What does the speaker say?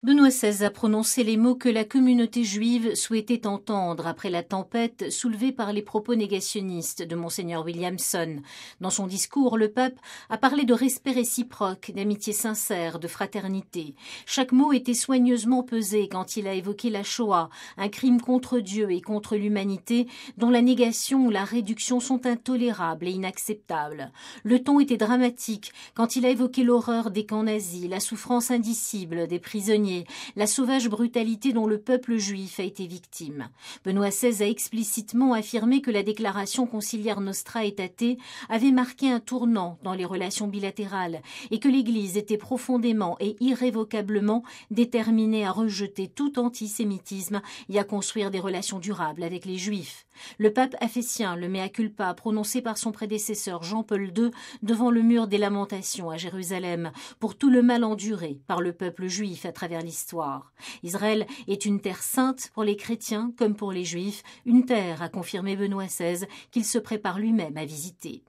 Benoît XVI a prononcé les mots que la communauté juive souhaitait entendre après la tempête soulevée par les propos négationnistes de Monseigneur Williamson. Dans son discours, le pape a parlé de respect réciproque, d'amitié sincère, de fraternité. Chaque mot était soigneusement pesé quand il a évoqué la Shoah, un crime contre Dieu et contre l'humanité dont la négation ou la réduction sont intolérables et inacceptables. Le ton était dramatique quand il a évoqué l'horreur des camps nazis, la souffrance indicible des prisonniers, la sauvage brutalité dont le peuple juif a été victime. Benoît XVI a explicitement affirmé que la déclaration conciliaire Nostra Aetate avait marqué un tournant dans les relations bilatérales et que l'Église était profondément et irrévocablement déterminée à rejeter tout antisémitisme et à construire des relations durables avec les Juifs. Le pape a fait sien le mea culpa prononcé par son prédécesseur Jean-Paul II devant le mur des lamentations à Jérusalem pour tout le mal enduré par le peuple juif à travers l'histoire. Israël est une terre sainte pour les chrétiens comme pour les juifs, une terre, a confirmé Benoît XVI, qu'il se prépare lui-même à visiter.